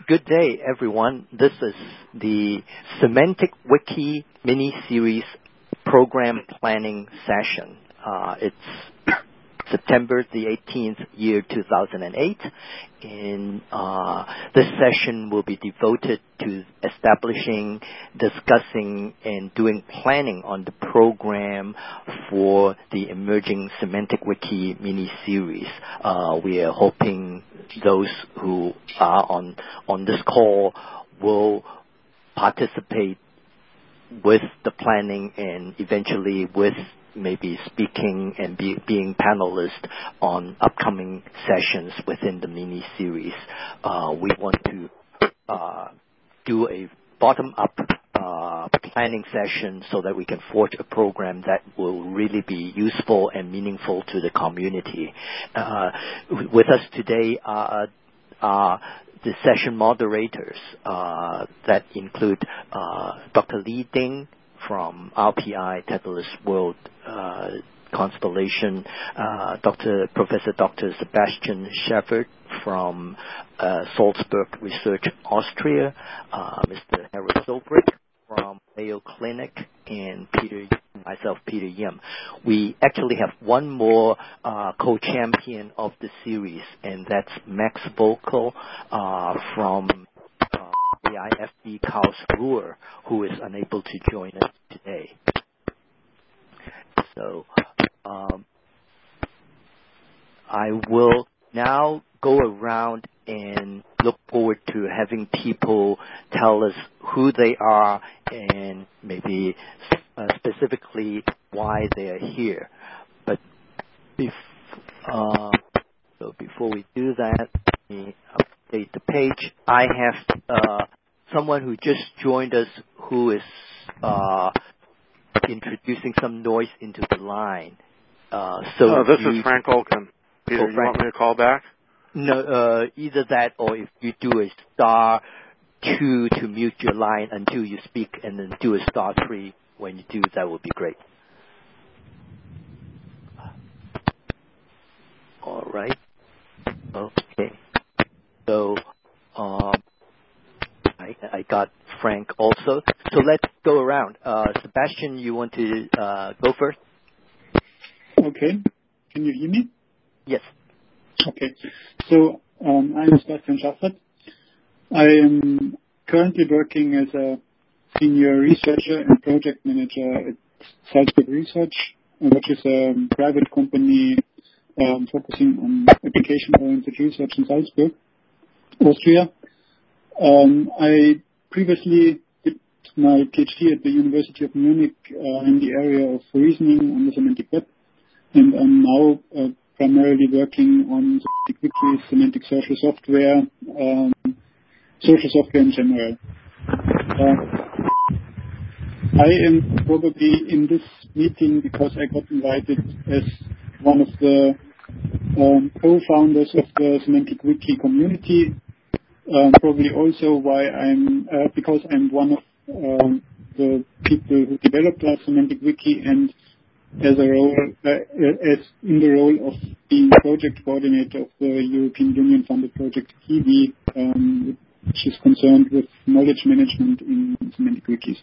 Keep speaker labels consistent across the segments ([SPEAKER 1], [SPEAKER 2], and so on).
[SPEAKER 1] Good day, everyone. This is the Semantic Wiki mini-series program planning session. It's September the 18th, year 2008. And this session will be devoted to establishing, discussing, and doing planning on the program for the emerging Semantic Wiki mini-series. We are hoping those who are on this call will participate with the planning and eventually with maybe speaking and being panelists on upcoming sessions within the mini-series. We want to do a bottom-up planning session so that we can forge a program that will really be useful and meaningful to the community. With us today are the session moderators that include Dr. Li Ding from RPI, Daedalus World Constellation, Professor Dr. Sebastian Scheffert from Salzburg Research, Austria, Mr. Harold Solbrig from Mayo Clinic, and myself, Peter Yim. We actually have one more co-champion of the series, and that's Max Vocal from AIFD Karlsruhe, who is unable to join us today. So I will now go around and look forward to having people tell us who they are and maybe specifically why they are here. But before we do that, let me update the page. I have someone who just joined us who is introducing some noise into the line.
[SPEAKER 2] This is Frank Olkin. Peter, you want me to call back?
[SPEAKER 1] No, either that or if you do a *2 to mute your line until you speak and then do a *3 when you do, that would be great. All right. Okay. So I got Frank also. So let's go around. Sebastian, you want to go first?
[SPEAKER 3] Okay. Can you hear me?
[SPEAKER 1] Yes.
[SPEAKER 3] Okay. So I'm Sebastian Scheffert. I am currently working as a senior researcher and project manager at Salzburg Research, which is a private company focusing on application-oriented research in Salzburg, Austria. I previously did my PhD at the University of Munich in the area of reasoning on the semantic web, and I'm now primarily working on Semantic Wiki, semantic social software in general. I am probably in this meeting because I got invited as one of the co-founders of the Semantic Wiki community. Probably also why because I'm one of the people who developed the Semantic Wiki and as in the role of being project coordinator of the European Union funded project KIWI, which is concerned with knowledge management in Semantic Wikis.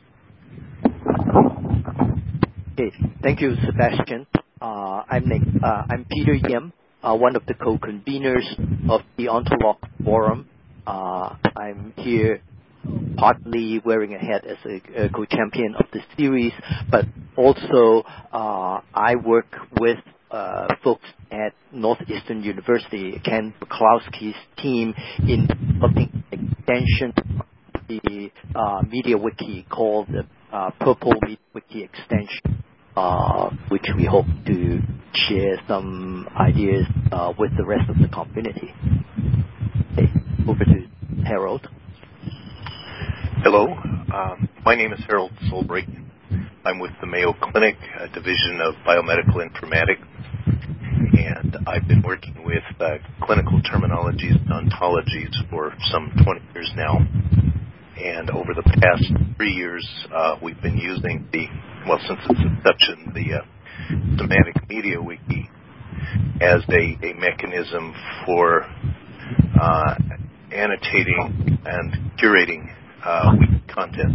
[SPEAKER 1] Okay, thank you, Sebastian. I'm Peter Yim, one of the co-conveners of the Ontolog Forum. I'm here partly wearing a hat as a co-champion of the series, but also I work with folks at Northeastern University, Ken Buklowski's team, in developing an extension of the Media Wiki called the Purple Media Wiki extension, which we hope to share some ideas with the rest of the community. Okay, over to Harold.
[SPEAKER 4] Hello, my name is Harold Solbrig. I'm with the Mayo Clinic, a division of biomedical informatics, and I've been working with clinical terminologies and ontologies for some 20 years now. And over the past 3 years, we've been using since its inception, the Semantic Media Wiki as a mechanism for annotating and curating wiki content,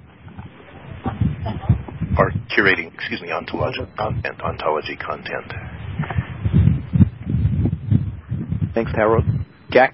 [SPEAKER 4] or curating, ontology content.
[SPEAKER 1] Thanks, Harold. Jack?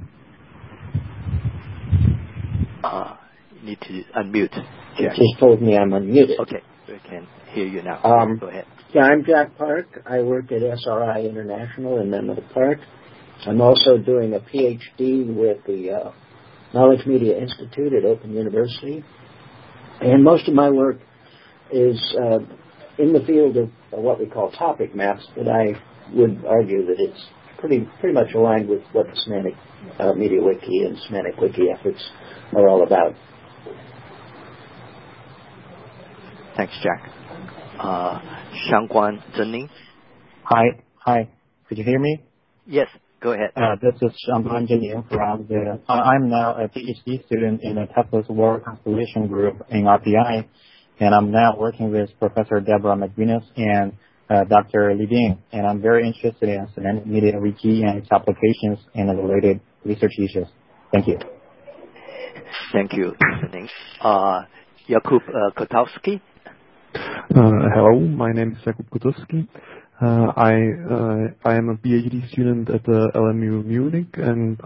[SPEAKER 1] You need to unmute.
[SPEAKER 5] Jack. It just told me I'm unmuted.
[SPEAKER 1] Okay, we can hear you now. Go ahead.
[SPEAKER 5] Yeah, I'm Jack Park. I work at SRI International in Menlo Park. I'm also doing a PhD with the Knowledge Media Institute at Open University. And most of my work is in the field of what we call topic maps, but I would argue that it's pretty much aligned with what the Semantic Media Wiki and Semantic Wiki efforts are all about.
[SPEAKER 1] Thanks, Jack. Xiangguan Zhenning.
[SPEAKER 6] Hi. Could you hear me?
[SPEAKER 1] Yes, go ahead.
[SPEAKER 6] This is Xiangguan Zhenning from I'm now a PhD student in the Tesla's World Constellation Group in RPI, and I'm now working with Professor Deborah McGuinness and Dr. Li Bing, and I'm very interested in Semantic Media Wiki and its applications and the related research issues. Thank you.
[SPEAKER 1] Thank you. Jakub Kotowski.
[SPEAKER 7] Hello, my name is Jakub Kotowski. I am a PhD student at the LMU Munich, and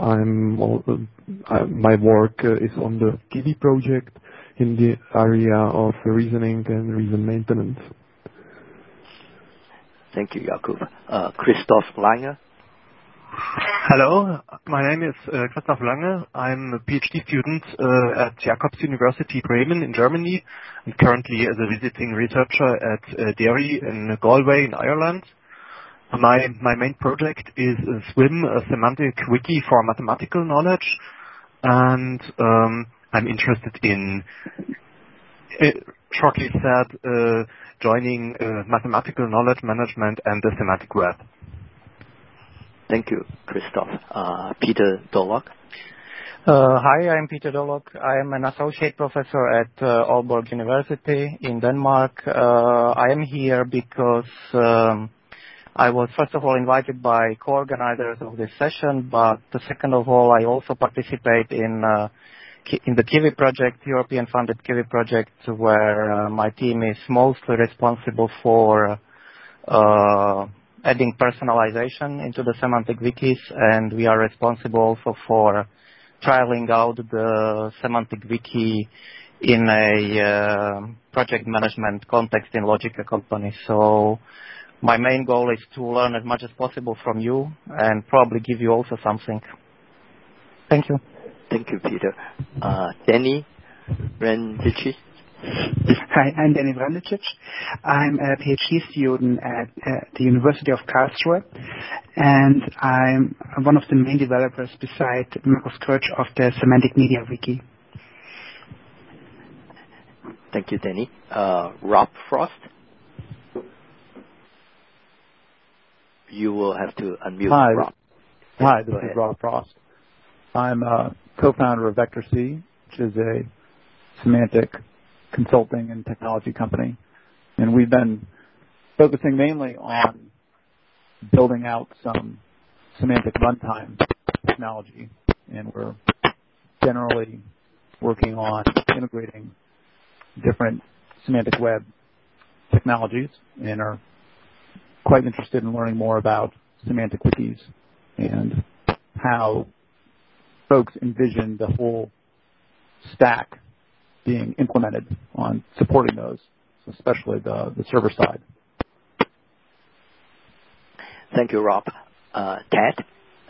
[SPEAKER 7] my work is on the Kiwi project in the area of reasoning and reason maintenance.
[SPEAKER 1] Thank you, Jakub. Christoph Lange.
[SPEAKER 8] Hello, my name is Christoph Lange. I'm a PhD student at Jacobs University Bremen in Germany, and currently as a visiting researcher at Derry in Galway in Ireland. My main project is SWIM, a semantic wiki for mathematical knowledge, and I'm interested in, shortly said, joining mathematical knowledge management and the semantic web.
[SPEAKER 1] Thank you, Christoph. Peter Dollock.
[SPEAKER 9] Hi, I'm Peter Dollock. I am an associate professor at Aalborg University in Denmark. I am here because I was first of all invited by co-organizers of this session, but second of all, I also participate in the Kiwi project, European-funded Kiwi project, where my team is mostly responsible for adding personalization into the semantic wikis, and we are responsible also for trialing out the semantic wiki in a project management context in Logica company. So my main goal is to learn as much as possible from you and probably give you also something. Thank you.
[SPEAKER 1] Thank you, Peter. Danny Vrandicic.
[SPEAKER 10] Hi, I'm Danny Vrandicic. I'm a PhD student at the University of Karlsruhe, and I'm one of the main developers beside Markus Kirch of the Semantic Media Wiki.
[SPEAKER 1] Thank you, Danny. Rob Frost. You will have to unmute. Rob.
[SPEAKER 11] Hi, this is Rob Frost. I'm a co-founder of Vector-C, which is a semantic consulting and technology company. And we've been focusing mainly on building out some semantic runtime technology. And we're generally working on integrating different semantic web technologies and are quite interested in learning more about semantic wikis and how folks envision the whole stack being implemented on supporting those, especially the server side.
[SPEAKER 1] Thank you, Rob. Ted?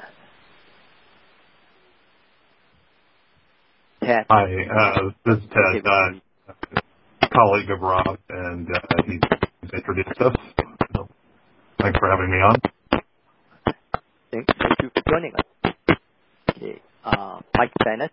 [SPEAKER 1] Ted.
[SPEAKER 12] Hi, this is Ted, a colleague of Rob, and he's introduced us. So thanks for having me on.
[SPEAKER 1] Thank you for joining us. Okay. Mike Bennett.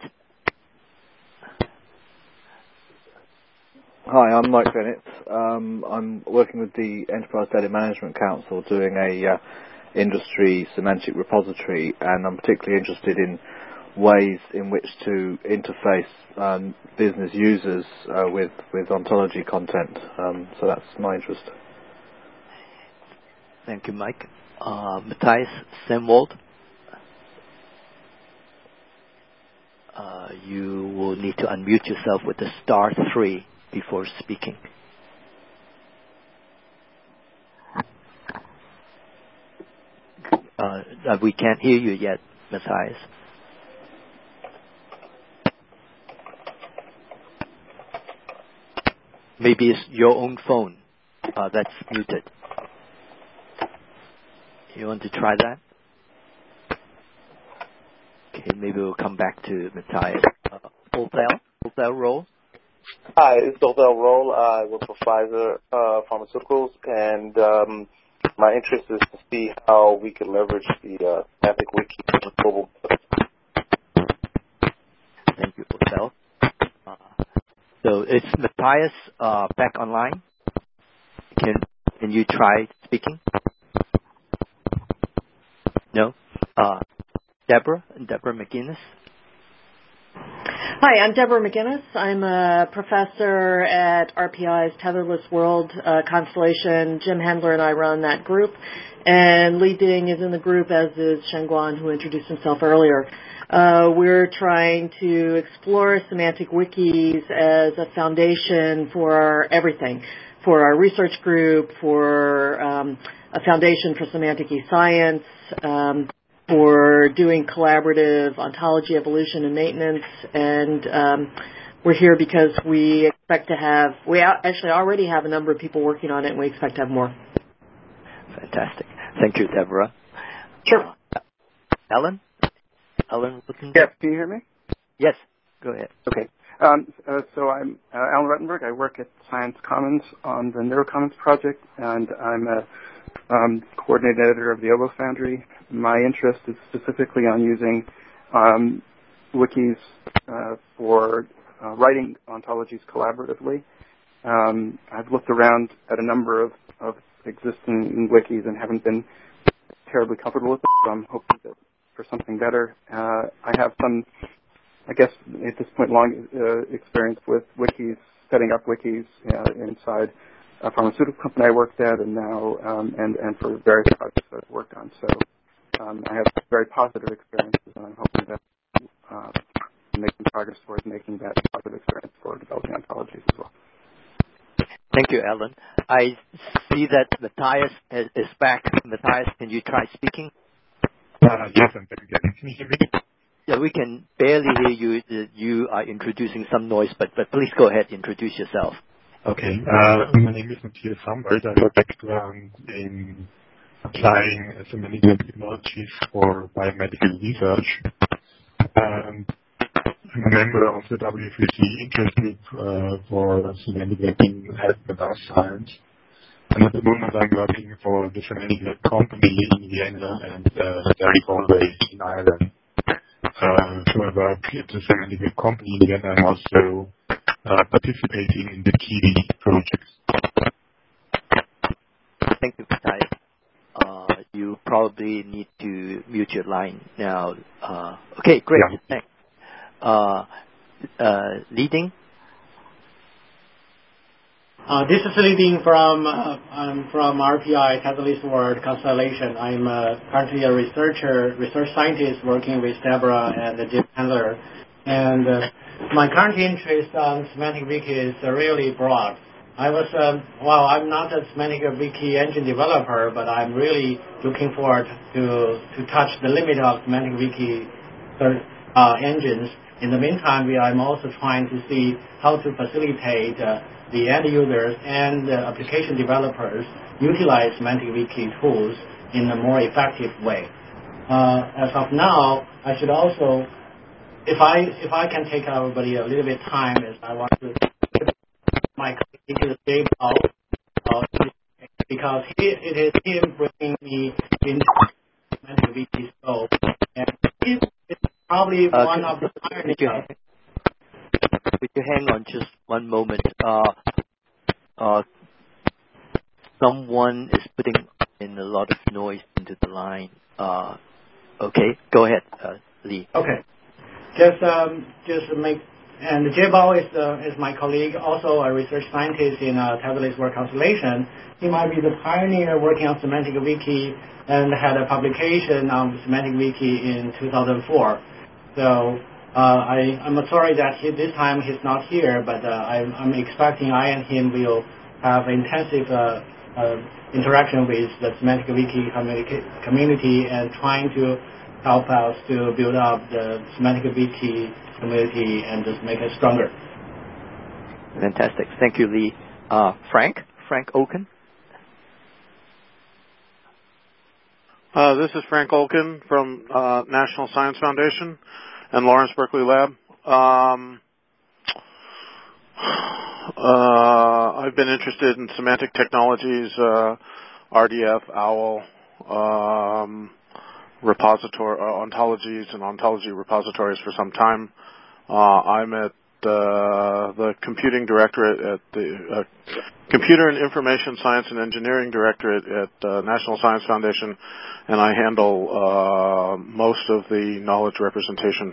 [SPEAKER 13] Hi, I'm Mike Bennett. I'm working with the Enterprise Data Management Council doing a industry semantic repository, and I'm particularly interested in ways in which to interface business users with ontology content. So that's my interest.
[SPEAKER 1] Thank you, Mike. Matthias Semwold. you will need to unmute yourself with the *3 before speaking. We can't hear you yet, Matthias. Maybe it's your own phone that's muted. You want to try that? Okay, maybe we'll come back to Matthias. Othel Roll?
[SPEAKER 14] Hi, it's Othel Roll. I work for Pfizer Pharmaceuticals, and my interest is to see how we could leverage the Semantic Wiki in global.
[SPEAKER 1] Thank you, Othel. So it's Matthias back online. Can you try speaking? No? Deborah McGinnis?
[SPEAKER 15] Hi, I'm Deborah McGinnis. I'm a professor at RPI's Tetherless World Constellation. Jim Hendler and I run that group, and Li Ding is in the group, as is Shen Guan, who introduced himself earlier. We're trying to explore semantic wikis as a foundation for everything, for our research group, for a foundation for semantic e-science, for doing collaborative ontology, evolution, and maintenance. And we're here because we expect to have, we actually already have a number of people working on it, and we expect to have more.
[SPEAKER 1] Fantastic. Thank you, Deborah.
[SPEAKER 15] Sure.
[SPEAKER 1] Alan?
[SPEAKER 16] Yes, can you hear me?
[SPEAKER 1] Yes, go ahead.
[SPEAKER 16] Okay. So I'm Alan Ruttenberg. I work at Science Commons on the NeuroCommons project, and I'm a coordinating editor of the Obo Foundry. My interest is specifically on using wikis for writing ontologies collaboratively. I've looked around at a number of existing wikis and haven't been terribly comfortable with them, so I'm hoping that for something better. I have some, I guess at this point, long experience with wikis, setting up wikis inside a pharmaceutical company I worked at, and now and for various projects that I've worked on. So I have very positive experiences, and I'm hoping that making progress towards making that positive experience for developing ontologies as well.
[SPEAKER 1] Thank you, Alan. I see that Matthias is back. Matthias, can you try speaking?
[SPEAKER 17] Yes, I'm back again. Can you hear me?
[SPEAKER 1] Yeah, we can barely hear you. You are introducing some noise, but please go ahead, introduce yourself.
[SPEAKER 17] Okay. My name is Matthias Sambert. I have a background in applying semantic technologies for biomedical research. I'm a member of the W3C interest group for semantic web in health and life science. And at the moment I'm working for the semantic web company in Vienna and Derry Galway in Ireland. So I work at the semantic web company in Vienna. I'm also participating in the Kiwi projects.
[SPEAKER 1] Thank you, Matthias. You probably need to mute your line now. Okay, great. Yeah. Thanks. Li Ding?
[SPEAKER 18] This is Li Ding I'm from RPI Tetherless World Constellation. I'm currently a research scientist working with Deborah and Jim Handler. And my current interest on semantic wiki is really broad. I'm not a semantic wiki engine developer, but I'm really looking forward to touch the limit of semantic wiki engines. In the meantime, I'm also trying to see how to facilitate the end users and application developers utilize semantic wiki tools in a more effective way. As of now, I should also, if I can take everybody a little bit time, is I want to my colleague Dave Paul, because it is him bringing me into semantic wiki scope, and it's probably one of the pioneers.
[SPEAKER 1] Could you hang on just one moment? Someone is putting in a lot of noise into the line. Okay, go ahead, Lee.
[SPEAKER 18] Okay. Just make, and Jay Bao is my colleague, also a research scientist in Tetherless World Constellation. He might be the pioneer working on semantic wiki and had a publication on semantic wiki in 2004. So I'm sorry that this time he's not here, but I'm expecting I and him will have intensive interaction with the Semantic Wiki community and trying to help us to build up the Semantic Wiki community and just make it stronger.
[SPEAKER 1] Fantastic. Thank you, Lee. Frank Olken.
[SPEAKER 2] This is Frank Olken from National Science Foundation and Lawrence Berkeley Lab. I've been interested in semantic technologies, RDF, OWL, ontologies and ontology repositories for some time. I'm at the Computing Directorate at the Computer and Information Science and Engineering Directorate at National Science Foundation, and I handle most of the knowledge representation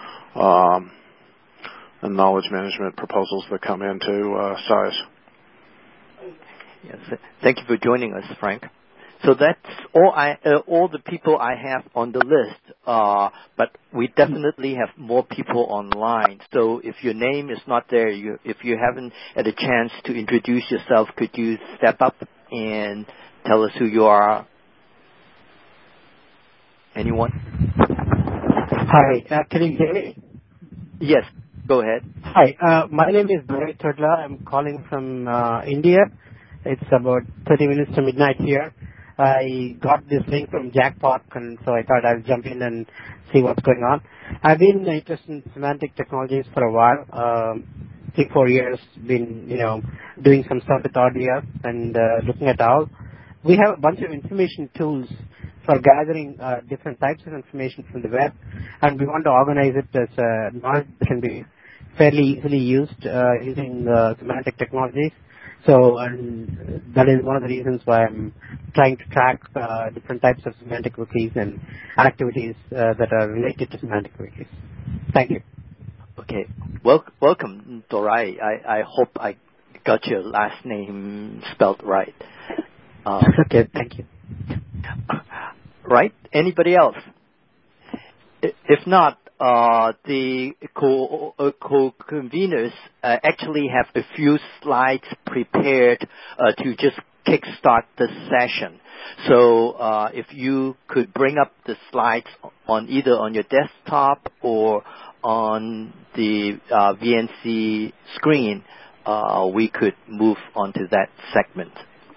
[SPEAKER 2] and knowledge management proposals that come into SCIES.
[SPEAKER 1] Yes, thank you for joining us, Frank. So that's all the people I have on the list, but we definitely have more people online. So if your name is not there, if you haven't had a chance to introduce yourself, could you step up and tell us who you are? Anyone?
[SPEAKER 19] Hi, can you hear me?
[SPEAKER 1] Yes, go ahead.
[SPEAKER 19] Hi, my name is Bharat Todla. I'm calling from India. It's about 30 minutes to midnight here. I got this link from Jackpot, and so I thought I'll jump in and see what's going on. I've been interested in semantic technologies for a while, 3-4 years, been, doing some stuff with RDF and looking at OWL. We have a bunch of information tools for gathering different types of information from the web, and we want to organize it as knowledge that can be fairly easily used using semantic technologies. So, and that is one of the reasons why I'm trying to track different types of semantic wikis and activities that are related to semantic wikis. Thank you.
[SPEAKER 1] Okay. Welcome, Dorai. I hope I got your last name spelled right.
[SPEAKER 19] Okay, thank you.
[SPEAKER 1] Right? Anybody else? If not, the co-conveners actually have a few slides prepared to just kickstart the session. So if you could bring up the slides on either on your desktop or on the VNC screen, we could move on to that segment.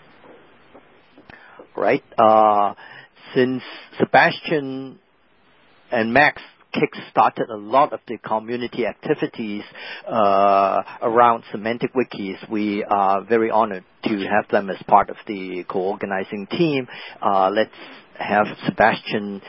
[SPEAKER 1] Right? Since Sebastian and Max kick-started a lot of the community activities around semantic wikis, we are very honored to have them as part of the co-organizing team. Let's have Sebastian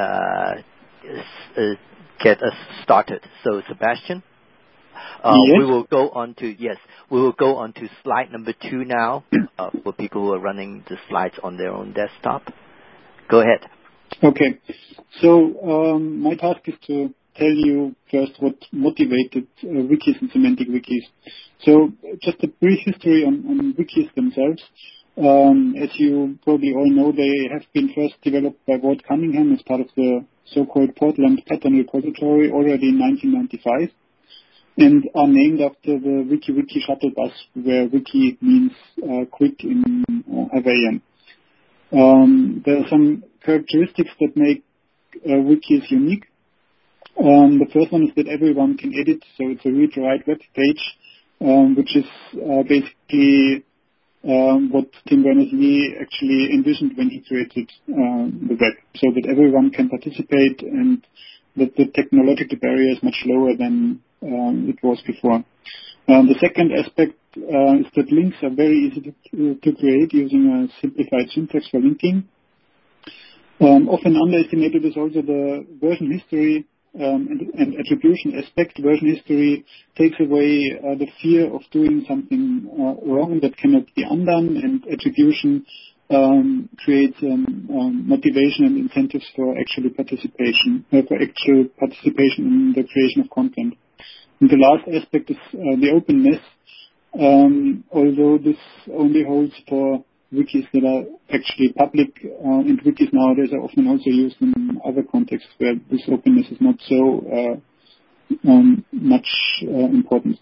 [SPEAKER 1] get us started. So, Sebastian,
[SPEAKER 3] yes.
[SPEAKER 1] We will go on to slide number 2 now for people who are running the slides on their own desktop. Go ahead.
[SPEAKER 3] Okay. So my task is to tell you first what motivated wikis and semantic wikis. So just a brief history on wikis themselves. As you probably all know, they have been first developed by Walt Cunningham as part of the so-called Portland Pattern Repository already in 1995, and are named after the WikiWiki shuttle bus, where wiki means quick in Hawaiian. There are some characteristics that make wikis unique. The first one is that everyone can edit, so it's a read-write web page, which is basically what Tim Berners-Lee actually envisioned when he created the web, so that everyone can participate and that the technological barrier is much lower than it was before. The second aspect is that links are very easy to create using a simplified syntax for linking. Often underestimated is also the version history and attribution aspect. Version history takes away the fear of doing something wrong that cannot be undone, and attribution creates motivation and incentives for actual participation in the creation of content. And the last aspect is the openness. Although this only holds for wikis that are actually public, and wikis nowadays are often also used in other contexts where this openness is not so much important.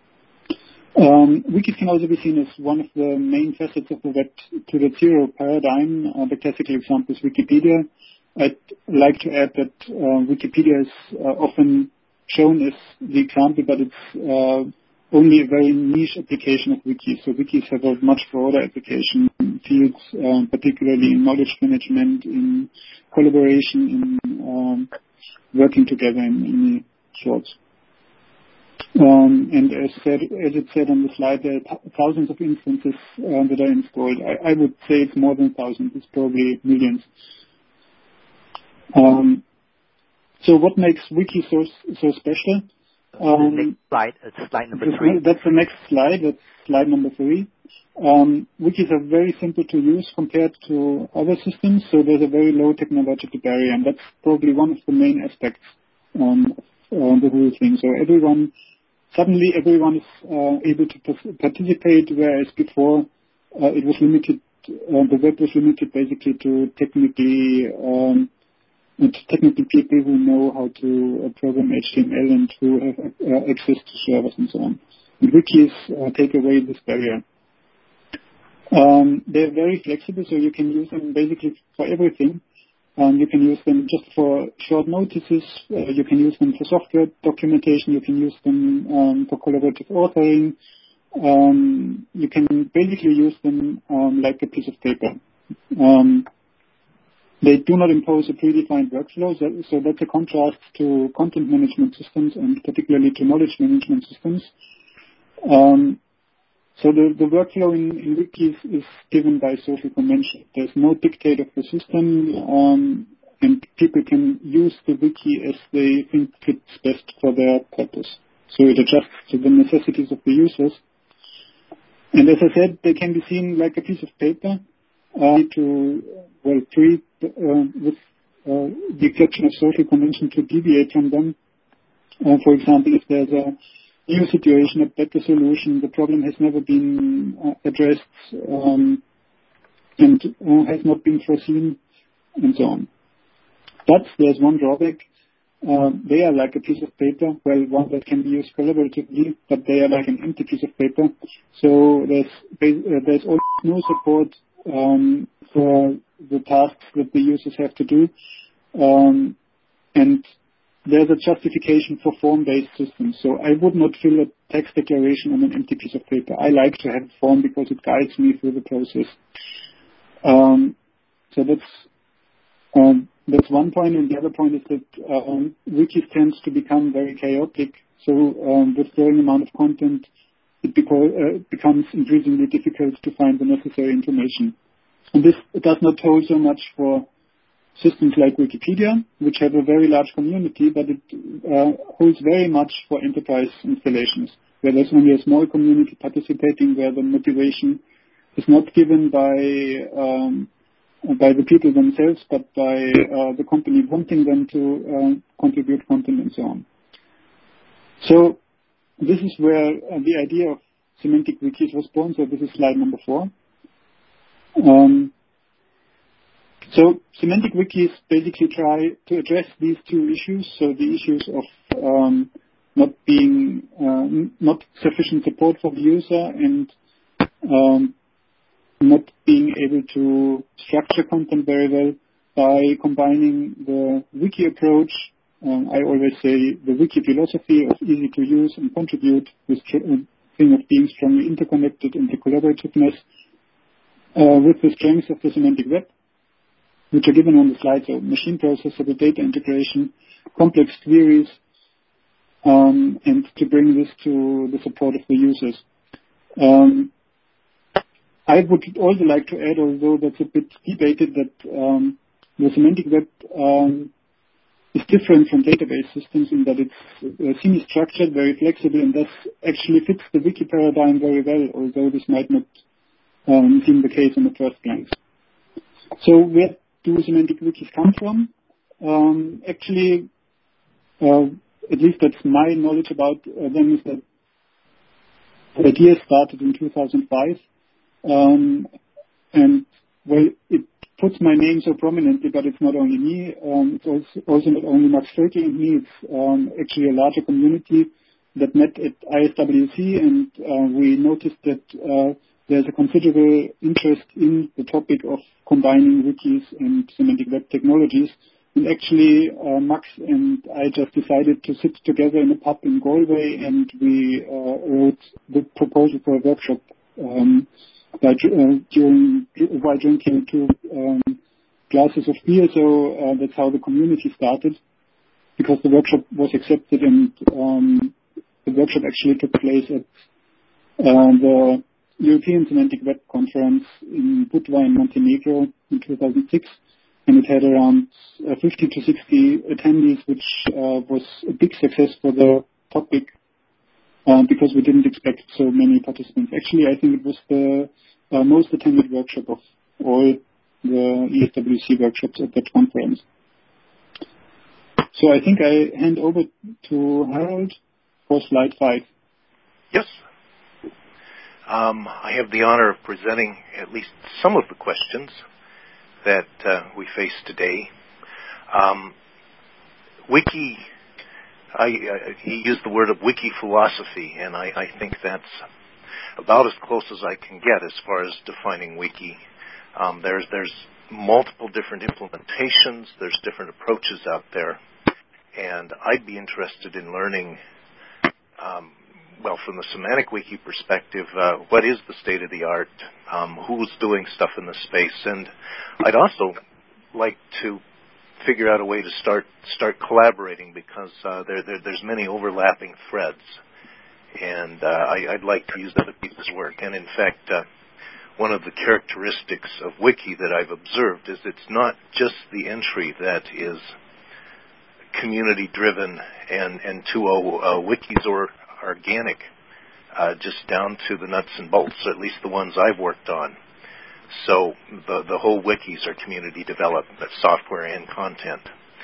[SPEAKER 3] Wikis can also be seen as one of the main facets of the Web 2.0 paradigm. The classical example is Wikipedia. I'd like to add that Wikipedia is often shown as the example, but it's only a very niche application of wikis. So wikis have a much broader application fields, particularly in knowledge management, in collaboration, in working together in any sorts. And as it said on the slide, there are thousands of instances that are installed. I would say it's more than thousands. It's probably millions. So what makes Wiki so special?
[SPEAKER 1] Next slide. It's slide number 3.
[SPEAKER 3] That's the next slide. That's slide number 3. Wikis are very simple to use compared to other systems, so there's a very low technological barrier, and that's probably one of the main aspects of the whole thing. So suddenly everyone is able to participate, whereas before it was limited. The web was limited basically to technical people who know how to program HTML and who have access to servers and so on. And wikis take away this barrier. They're very flexible, so you can use them basically for everything. You can use them just for short notices. You can use them for software documentation. You can use them for collaborative authoring. You can basically use them like a piece of paper. They do not impose a predefined workflow, so that's a contrast to content management systems and particularly to knowledge management systems. So the workflow in wikis is given by social convention. There's no dictate of the system, and people can use the wiki as they think fits best for their purpose. So it adjusts to the necessities of the users. And as I said, they can be seen like a piece of paper, free with the exception of social convention to deviate from them. For example, if there's a new situation, a better solution, the problem has never been addressed and has not been foreseen, and so on. But there's one drawback. They are like a piece of paper, one that can be used collaboratively, but they are like an empty piece of paper. So there's almost no support for the tasks that the users have to do. And there's a justification for form-based systems. So I would not fill a text declaration on an empty piece of paper. I like to have a form because it guides me through the process. So that's one point, and the other point is that wikis tends to become very chaotic. So with growing amount of content, it becomes increasingly difficult to find the necessary information. And this does not hold so much for systems like Wikipedia, which have a very large community, but it holds very much for enterprise installations, where there's only a small community participating, where the motivation is not given by the people themselves, but by the company wanting them to contribute content and so on. So this is where the idea of semantic wikis was born. So this is slide number 4. So semantic wikis basically try to address these two issues. So the issues of not sufficient support for the user and not being able to structure content very well by combining the wiki approach. I always say the wiki philosophy of easy to use and contribute, this thing of being strongly interconnected and the collaborativeness with the strengths of the semantic web, which are given on the slide. So machine processor, data integration, complex queries, and to bring this to the support of the users. I would also like to add, although that's a bit debated, that the semantic web is different from database systems in that it's semi-structured, very flexible, and thus actually fits the wiki paradigm very well, although this might not seem the case on the first glance. So where do semantic wikis come from? Actually, at least that's my knowledge about them, is that the idea started in 2005. And well, it puts my name so prominently, but it's not only me. It's also not only Max Völkel and me. It's actually a larger community that met at ISWC, and we noticed that there's a considerable interest in the topic of combining wikis and semantic web technologies. And actually, Max and I just decided to sit together in a pub in Galway, and we wrote the proposal for a workshop while drinking 2 glasses of beer. So that's how the community started, because the workshop was accepted, and the workshop actually took place at the European Semantic Web Conference in Budva in Montenegro in 2006. And it had around 50 to 60 attendees, which was a big success for the topic because we didn't expect so many participants. Actually, I think it was the most attended workshop of all the ESWC workshops at that conference. So I think I hand over to Harold for slide 5.
[SPEAKER 4] Yes. I have the honor of presenting at least some of the questions that we face today. Wiki, he used the word of wiki philosophy, and I think that's about as close as I can get as far as defining wiki. There's multiple different implementations, there's different approaches out there, and I'd be interested in learning, from the semantic wiki perspective, what is the state of the art, who's doing stuff in the space, and I'd also like to figure out a way to start collaborating, because there's many overlapping threads, and I'd like to use other people's work. And in fact, one of the characteristics of wiki that I've observed is it's not just the entry that is community driven and 2.0 wikis or organic, just down to the nuts and bolts, at least the ones I've worked on. So the whole wikis are community developed, software and content.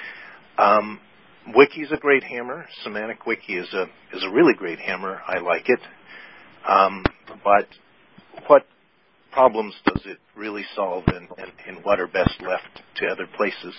[SPEAKER 4] Wiki's a great hammer. Semantic wiki is a really great hammer. I like it. But what problems does it really solve, and what are best left to other places?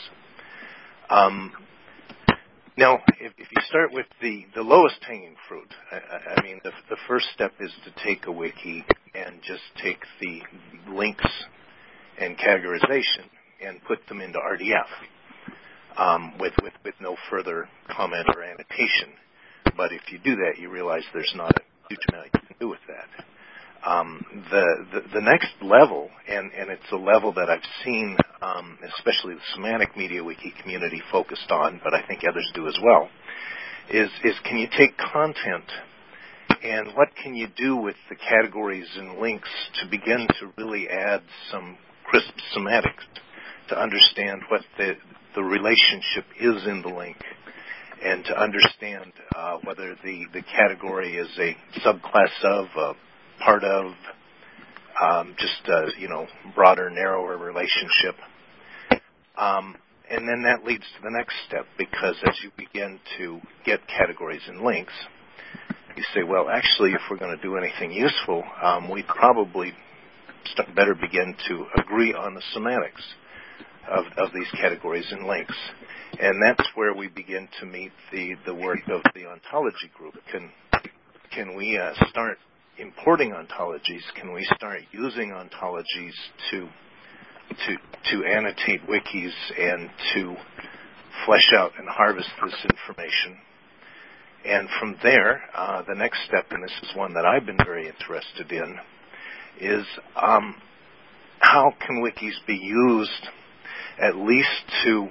[SPEAKER 4] Now, if you start with the lowest hanging fruit, I mean, the first step is to take a wiki and just take the links and categorization and put them into RDF with no further comment or annotation. But if you do that, you realize there's not a huge amount you can do with that. The next level, and it's a level that I've seen, especially the semantic media wiki community focused on, but I think others do as well, is can you take content and what can you do with the categories and links to begin to really add some crisp semantics to understand what the relationship is in the link, and to understand whether the category is a subclass of, part of, broader, narrower relationship. And then that leads to the next step, because as you begin to get categories and links, you say, well, actually, if we're going to do anything useful, we'd probably better begin to agree on the semantics of these categories and links. And that's where we begin to meet the work of the ontology group. Can we start importing ontologies? Can we start using ontologies to annotate wikis and to flesh out and harvest this information? And from there, the next step, and this is one that I've been very interested in, is how can wikis be used at least to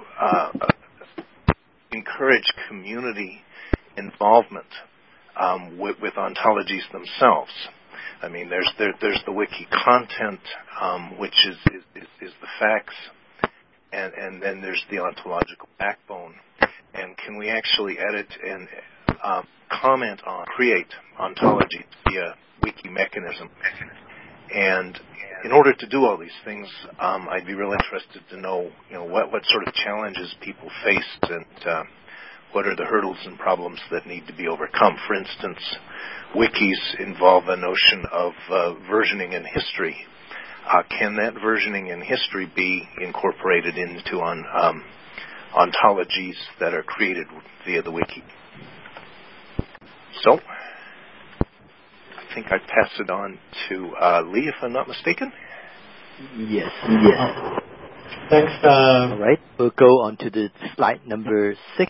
[SPEAKER 4] encourage community involvement with ontologies themselves. I mean, there's the wiki content, which is the facts, and then there's the ontological backbone. And can we actually edit and comment on, create ontologies via wiki mechanism? And in order to do all these things, I'd be real interested to know, what sort of challenges people faced, and what are the hurdles and problems that need to be overcome. For instance, wikis involve a notion of versioning and history. can that versioning in history be incorporated into ontologies that are created via the wiki? So, I think I pass it on to Lee, if I'm not mistaken.
[SPEAKER 1] Yes.
[SPEAKER 18] Thanks.
[SPEAKER 1] All right, we'll go on to the slide number 6.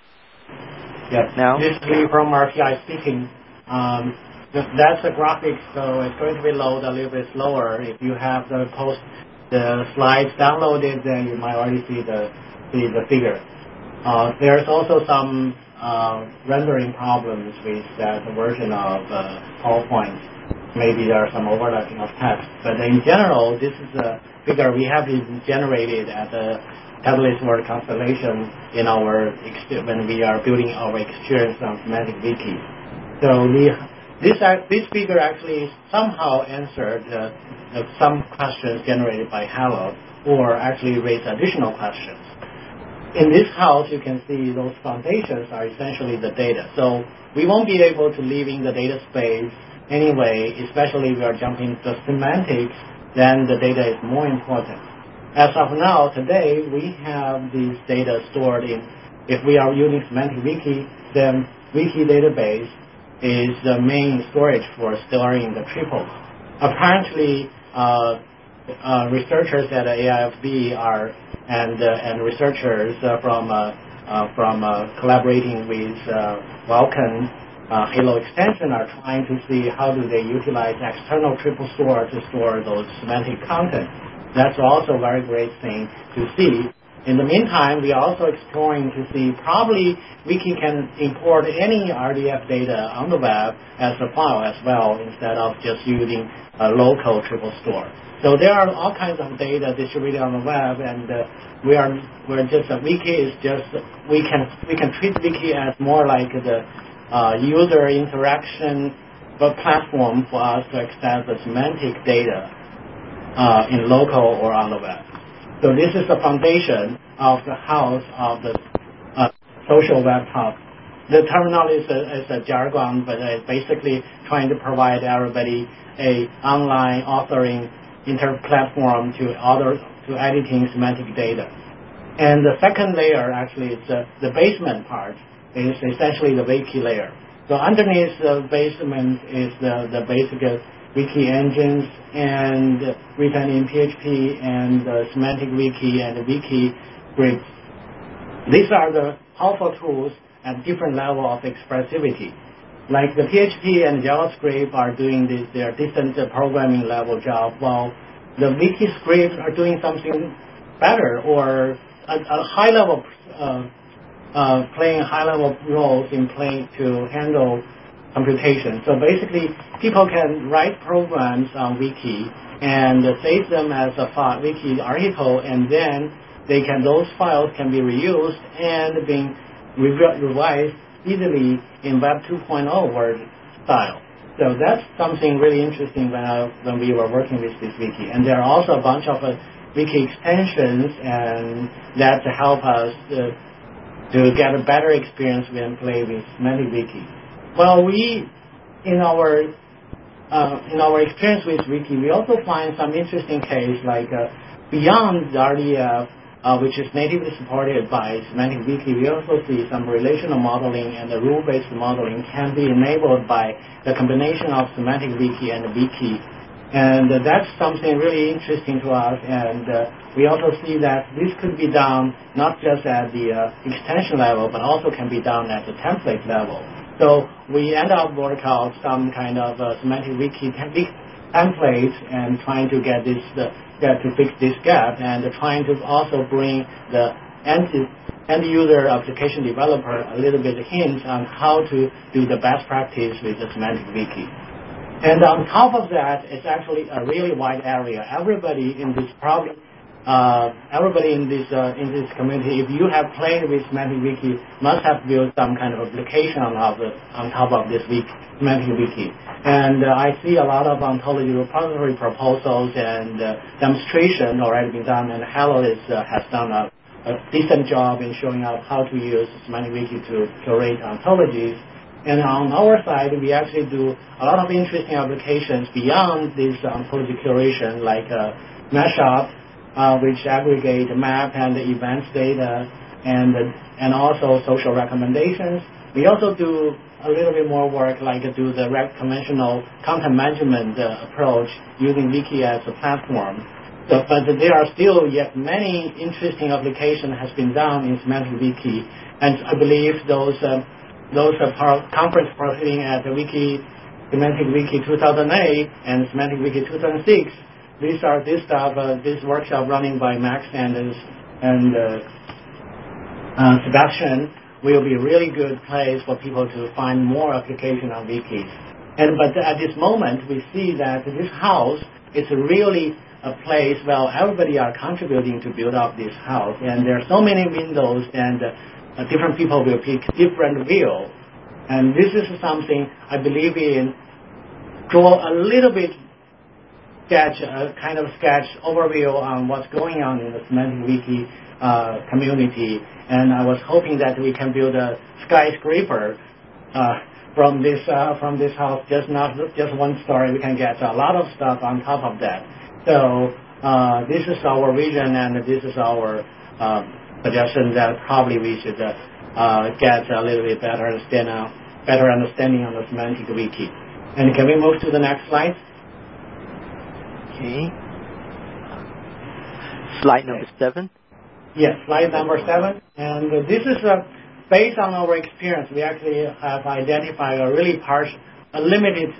[SPEAKER 18] Yes.
[SPEAKER 1] Now,
[SPEAKER 18] this is Lee from RPI speaking. That's a graphic, so it's going to be load a little bit slower. If you have the slides downloaded, then you might already see the figure. There's also some rendering problems with that version of PowerPoint. Maybe there are some overlapping of text, but in general, this is a figure we have generated at the Catalyst World Constellation when we are building our experience on Semantic Wiki. So this figure actually somehow answered some questions generated by Hello, or actually raised additional questions. In this house, you can see those foundations are essentially the data. So we won't be able to live in the data space anyway, especially if we are jumping to semantics, then the data is more important. As of now, today, we have these data stored in, if we are using Semantic Wiki, then Wiki database is the main storage for storing the triples. Apparently, researchers at AIFB and researchers from collaborating with Vulkan Halo extension are trying to see how do they utilize external triple store to store those semantic content. That's also a very great thing to see. In the meantime, we are also exploring to see probably Wiki can import any RDF data on the web as a file as well, instead of just using a local triple store. So there are all kinds of data distributed on the web, and Wiki is just we can treat Wiki as more like the user interaction platform for us to access the semantic data in local or on the web. So this is the foundation of the house of the social web hub. The terminology is a jargon, but it's basically trying to provide everybody a online authoring inter-platform to editing semantic data. And the second layer actually is the basement part is essentially the wiki layer. So underneath the basement is the basic wiki engines and written in PHP and Semantic Wiki and Wiki scripts. These are the powerful tools at different level of expressivity. Like the PHP and JavaScript are doing their distant programming level job, while the Wiki scripts are doing something better or a high level playing high level roles in playing to handle computation. So basically, people can write programs on Wiki and save them as a file, Wiki article, and then those files can be reused and being revised easily in Web 2.0 Word style. So that's something really interesting when we were working with this Wiki. And there are also a bunch of Wiki extensions and that help us to get a better experience when play with Semantic Wiki. Well, in our experience with Wiki, we also find some interesting case like beyond the RDF, which is natively supported by Semantic Wiki, we also see some relational modeling and the rule-based modeling can be enabled by the combination of Semantic Wiki and Wiki. And that's something really interesting to us. And we also see that this could be done not just at the extension level, but also can be done at the template level. So we end up working out some kind of Semantic Wiki templates and trying to get this to fix this gap, and trying to also bring the end user application developer a little bit of hints on how to do the best practice with the Semantic Wiki. And on top of that, it's actually a really wide area. Everybody in this community, if you have played with Semantic Wiki, must have built some kind of application on top of this Semantic Wiki. And I see a lot of ontology repository proposals and demonstration already been done, and Hello has done a decent job in showing out how to use Semantic Wiki to curate ontologies. And on our side, we actually do a lot of interesting applications beyond this ontology curation, like Mashup, which aggregate map and events data, and also social recommendations. We also do a little bit more work, like do the conventional content management approach using Wiki as a platform. But there are still yet many interesting applications has been done in Semantic Wiki, and I believe those conference proceeding at the Semantic Wiki 2008 and Semantic Wiki 2006. This workshop running by Max and Sebastian will be a really good place for people to find more application on wikis. But at this moment, we see that this house is really a place where everybody are contributing to build up this house, and there are so many windows, and different people will pick different view. And this is something I believe in. Draw a little bit sketch overview on what's going on in the Semantic Wiki community, and I was hoping that we can build a skyscraper from this house, just one story. We can get a lot of stuff on top of that. So this is our vision, and this is our suggestion that probably we should get a little bit better understanding on the Semantic Wiki. And can we move to the next slide?
[SPEAKER 1] Okay. Slide number 7.
[SPEAKER 18] Yes, slide number 7. And this is based on our experience. We actually have identified a limited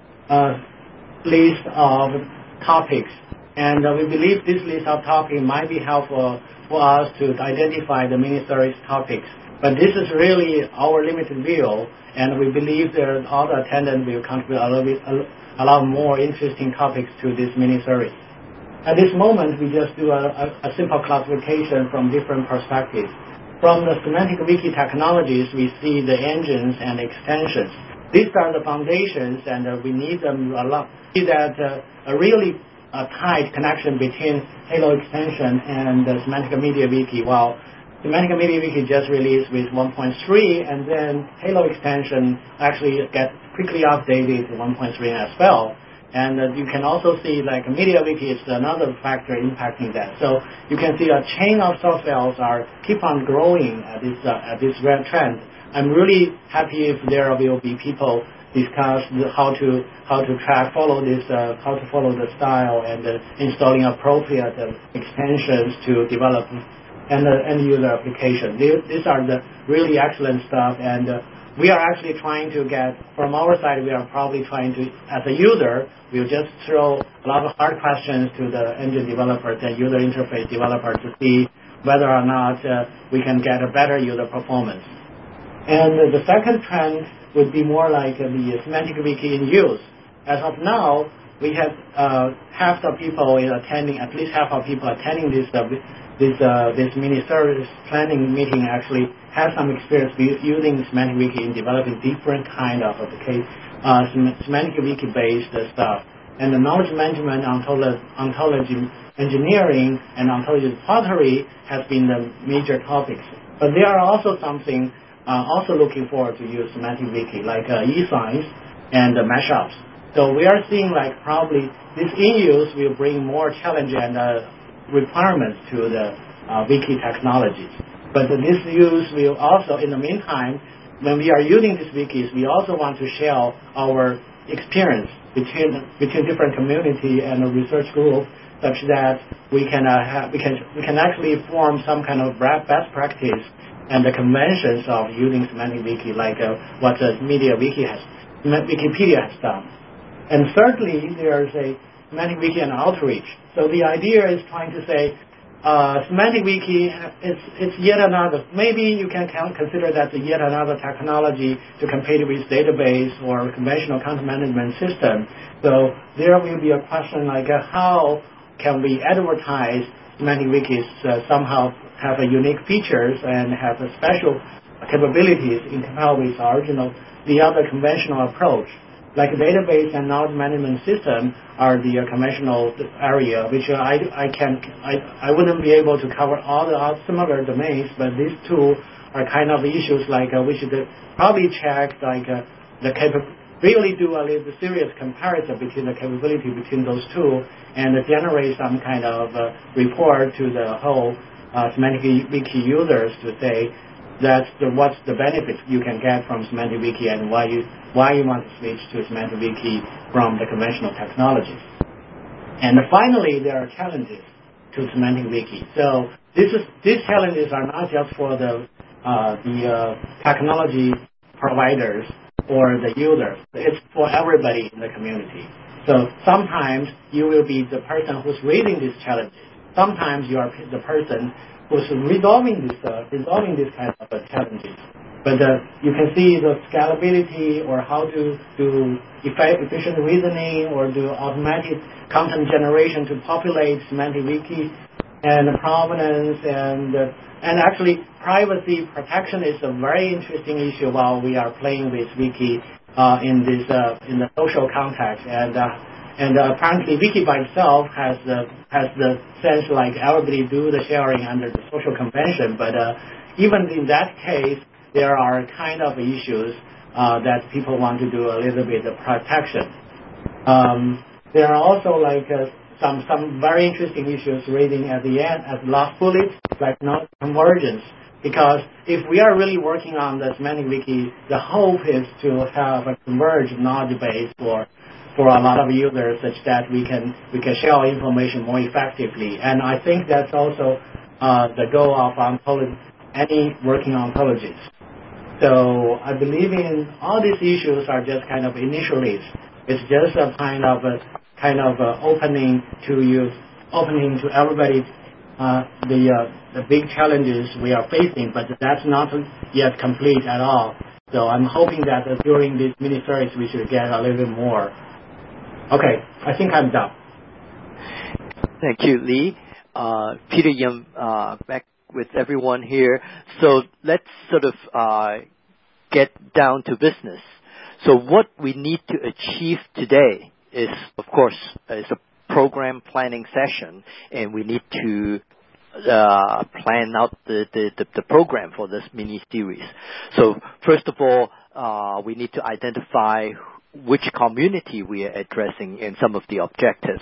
[SPEAKER 18] list of topics. And we believe this list of topics might be helpful for us to identify the mini-series topics. But this is really our limited view, and we believe that all the attendants will contribute a lot more interesting topics to this mini-series. At this moment, we just do a simple classification from different perspectives. From the Semantic Wiki technologies, we see the engines and extensions. These are the foundations, and we need them a lot. See that a really tight connection between Halo extension and the Semantic Media Wiki. While Semantic Media Wiki just released with 1.3, and then Halo extension actually gets quickly updated to 1.3 as well. And you can also see like Media Wiki is another factor impacting that. So you can see a chain of source files keep on growing at this rate trend. I'm really happy if there will be people discuss how to follow the style and installing appropriate extensions to develop end user application. These are the really excellent stuff, and we are actually trying to get, from our side, we are probably trying to, as a user, we'll just throw a lot of hard questions to the engine developers and user interface developers to see whether or not we can get a better user performance. And the second trend would be more like the Semantic Wiki in use. As of now, we have half the people attending, at least half of people attending this mini-service planning meeting actually have some experience using Semantic Wiki in developing different kind of Semantic Wiki-based stuff. And the knowledge management, ontology engineering, and ontology repository has been the major topics. But there are also something also looking forward to use Semantic Wiki, like eSigns and mashups. So we are seeing like probably this in-use will bring more challenge and requirements to the wiki technologies. But this use will also, in the meantime, when we are using these wikis, we also want to share our experience between different community and a research group, such that we can actually form some kind of best practice and the conventions of using Semantic Wiki, like what the Wikipedia has done. And thirdly, there's a Semantic Wiki and outreach. So the idea is trying to say Semantic Wiki is yet another, maybe you can consider that yet another technology to compete with database or conventional content management system. So there will be a question like how can we advertise Semantic Wikis somehow have a unique features and have a special capabilities in comparison with the other conventional approach. Like database and knowledge management system are the conventional area, which I wouldn't be able to cover all the similar domains, but these two are kind of issues like we should probably check really do a little serious comparison between the capability between those two and generate some kind of report to the whole Semantic Wiki users to say what's the benefits you can get from Semantic Wiki and why you want to switch to Semantic Wiki from the conventional technologies. And finally, there are challenges to Semantic Wiki. So these challenges are not just for the technology providers or the users. It's for everybody in the community. So sometimes you will be the person who's raising these challenges. Sometimes you are the person who's resolving this kind of challenges. But you can see the scalability or how to do efficient reasoning or do automatic content generation to populate Semantic Wiki and provenance and actually privacy protection is a very interesting issue while we are playing with Wiki in the social context and apparently Wiki by itself has the sense like everybody do the sharing under the social convention, but even in that case there are kind of issues that people want to do a little bit of protection. There are also some very interesting issues raising at the end as last bullet, like convergence. Because if we are really working on the Semantic Wiki, the hope is to have a converged knowledge base for a lot of users such that we can share information more effectively. And I think that's also the goal of any working ontologies. So I believe in all these issues are just kind of initially. It's just a kind of opening to everybody the big challenges we are facing, but that's not yet complete at all. So I'm hoping that during this mini-series we should get a little bit more. Okay, I think I'm done.
[SPEAKER 1] Thank you, Lee. Peter Yim, back with everyone here. So let's sort of get down to business. So what we need to achieve today is, of course, is a program planning session, and we need to plan out the program for this mini-series. So first of all, we need to identify which community we are addressing in some of the objectives.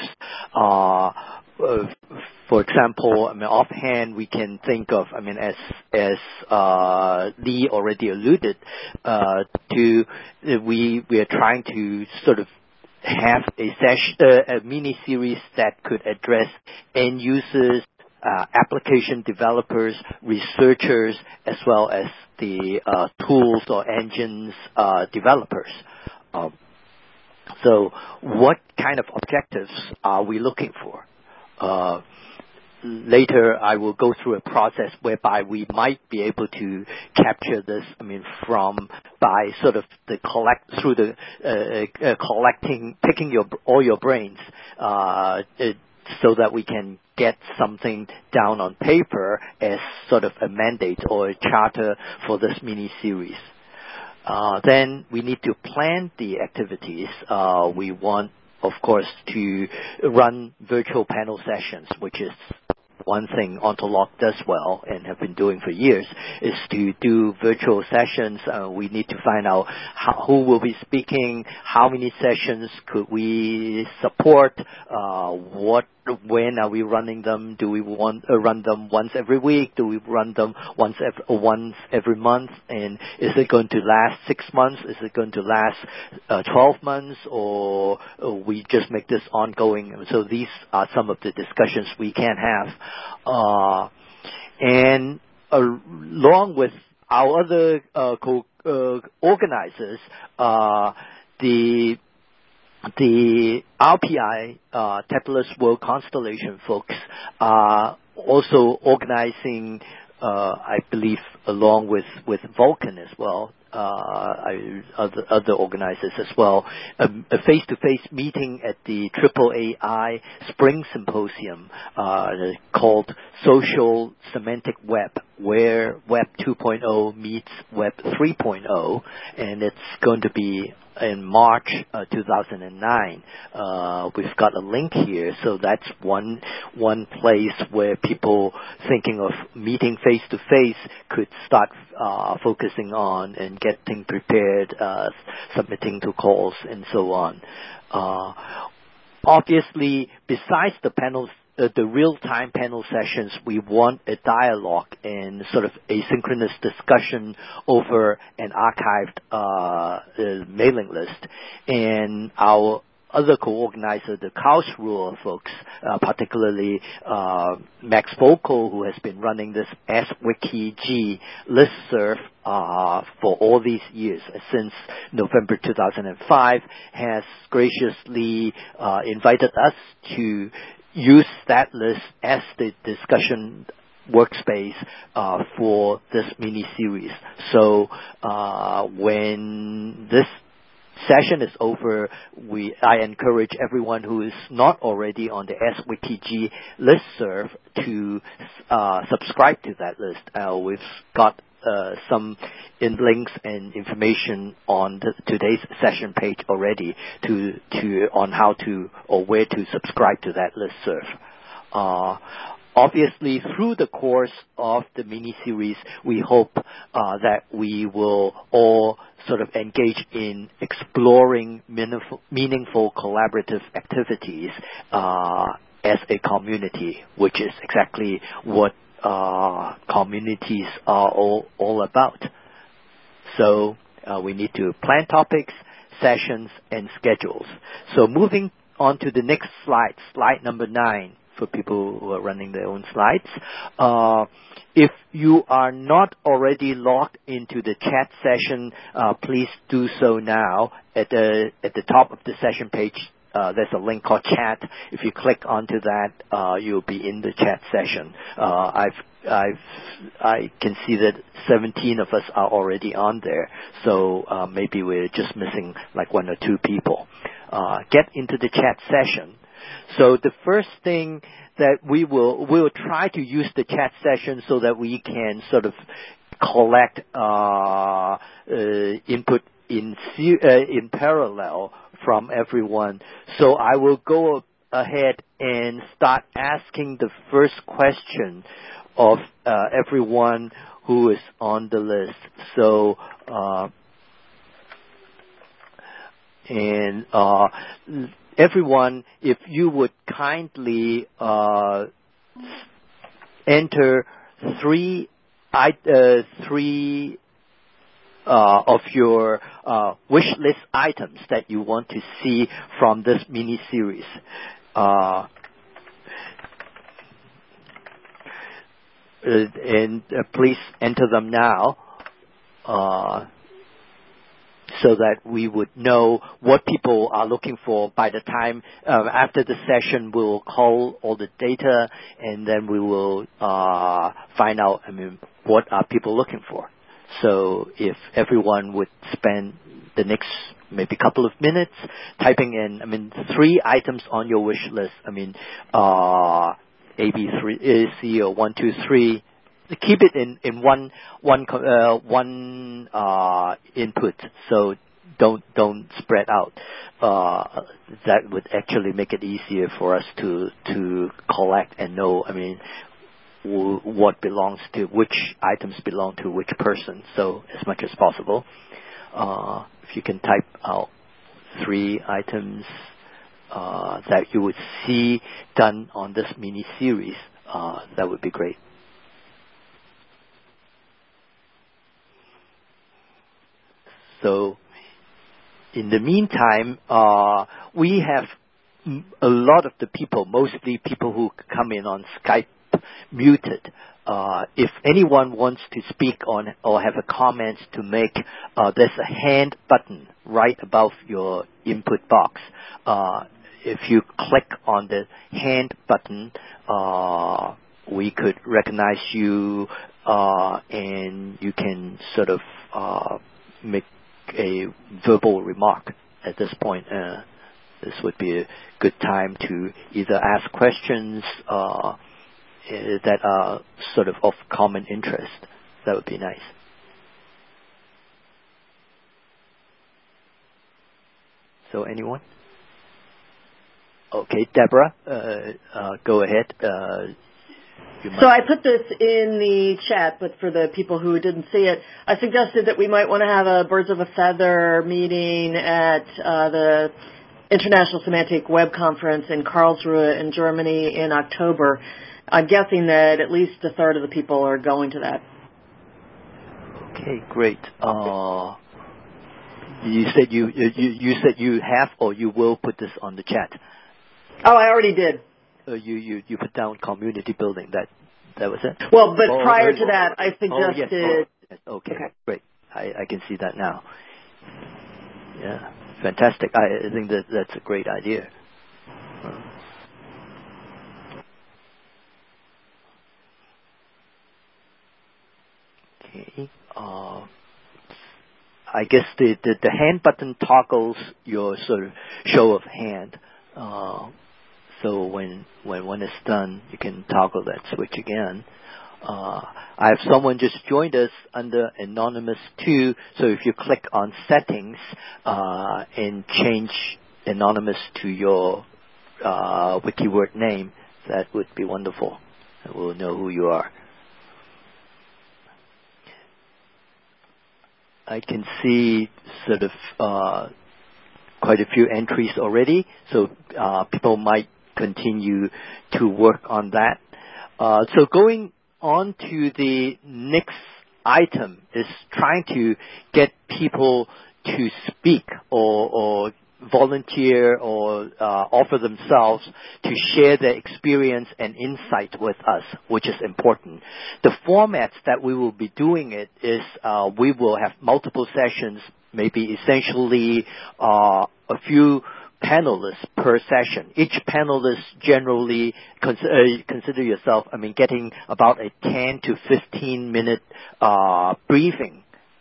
[SPEAKER 1] For example, offhand we can think of, as Lee already alluded to, we are trying to sort of have a mini-series that could address end users, application developers, researchers, as well as the tools or engines developers. So what kind of objectives are we looking for? Later, I will go through a process whereby we might be able to capture this. By sort of picking all your brains, so that we can get something down on paper as sort of a mandate or a charter for this mini-series. Then we need to plan the activities. We want, of course, to run virtual panel sessions, which is one thing Ontolog does well and have been doing for years, is to do virtual sessions. We need to find out who will be speaking, how many sessions could we support, when are we running them? Do we want to run them once every week? Do we run them once every month? And is it going to last 6 months? Is it going to last 12 months? Or we just make this ongoing? So these are some of the discussions we can have. And along with our other organizers, the RPI, Tapulous World Constellation folks, are also organizing, I believe, along with Vulkan as well, other organizers as well, a face-to-face meeting at the AAAI Spring Symposium called Social Semantic Web, where Web 2.0 meets Web 3.0, and it's going to be in March 2009. We've got a link here, so that's one place where people thinking of meeting face to face could start focusing on and getting prepared, submitting to calls and so on. Obviously, besides the panels, the real-time panel sessions, we want a dialogue and sort of asynchronous discussion over an archived mailing list. And our other co-organizer, the Karlsruhe folks, particularly Max Volko, who has been running this AskWikiG listserv for all these years, since November 2005, has graciously invited us to use that list as the discussion workspace for this mini-series. So when this session is over, I encourage everyone who is not already on the AskWikiG listserv to subscribe to that list. We've got some links and information on today's session page already on how to or where to subscribe to that listserv. Obviously, through the course of the mini-series, we hope that we will all sort of engage in exploring meaningful collaborative activities as a community, which is exactly what communities are all about. So we need to plan topics, sessions, and schedules. So moving on to the next slide, slide number 9, for people who are running their own slides. If you are not already logged into the chat session, please do so now. At the top of the session page, there's a link called chat. If you click onto that, you'll be in the chat session. I can see that 17 of us are already on there, so maybe we're just missing like 1 or 2 people. Get into the chat session. So the first thing that we'll try to use the chat session so that we can sort of collect input in parallel from everyone. So I will go ahead and start asking the first question of everyone who is on the list. So everyone, if you would kindly enter three of your wish list items that you want to see from this mini-series. And please enter them now so that we would know what people are looking for by the time after the session. We'll call all the data, and then we will find out, what are people looking for. So if everyone would spend the next maybe couple of minutes typing in, 3 items on your wish list. ABC or 1, 2, 3. Keep it in one input. So don't spread out. That would actually make it easier for us to collect and know. What belongs to which items belong to which person. So as much as possible, if you can type out 3 items that you would see done on this mini series, that would be great. So in the meantime, we have a lot of the people, mostly people who come in on Skype, muted. If anyone wants to speak on or have a comment to make, there's a hand button right above your input box. If you click on the hand button, we could recognize you, and you can sort of make a verbal remark at this point. This would be a good time to either ask questions that are sort of common interest. That would be nice. So anyone? Okay, Deborah, go ahead.
[SPEAKER 15] So I put this in the chat, but for the people who didn't see it, I suggested that we might want to have a Birds of a Feather meeting at the International Semantic Web Conference in Karlsruhe in Germany in October. I'm guessing that at least a third of the people are going to that.
[SPEAKER 1] Okay, great. You said you said you have or you will put this on the chat.
[SPEAKER 15] Oh, I already did.
[SPEAKER 1] You put down community building. That was it.
[SPEAKER 15] Well, but prior to that, I suggested.
[SPEAKER 1] Yes. Okay, great. I can see that now. Yeah, fantastic. I think that's a great idea. Okay. I guess the hand button toggles your sort of show of hand. So when it's done, you can toggle that switch again. I have someone just joined us under Anonymous 2, so if you click on Settings and change Anonymous to your WikiWord name, that would be wonderful. We'll know who you are. I can see sort of quite a few entries already, so people might continue to work on that. So going on to the next item is trying to get people to speak or volunteer or offer themselves to share their experience and insight with us, which is important. The formats that we will be doing it is we will have multiple sessions, maybe essentially a few panelists per session. Each panelist generally consider yourself, getting about a 10 to 15 minute briefing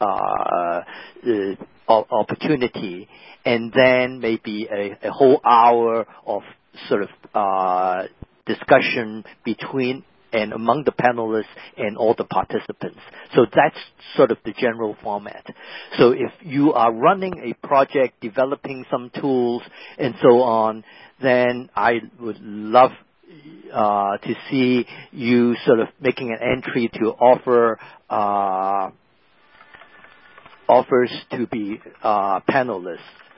[SPEAKER 1] opportunity, and then maybe a whole hour of sort of discussion between and among the panelists and all the participants. So that's sort of the general format. So if you are running a project, developing some tools and so on, then I would love to see you sort of making an entry to offer offers to be panelists.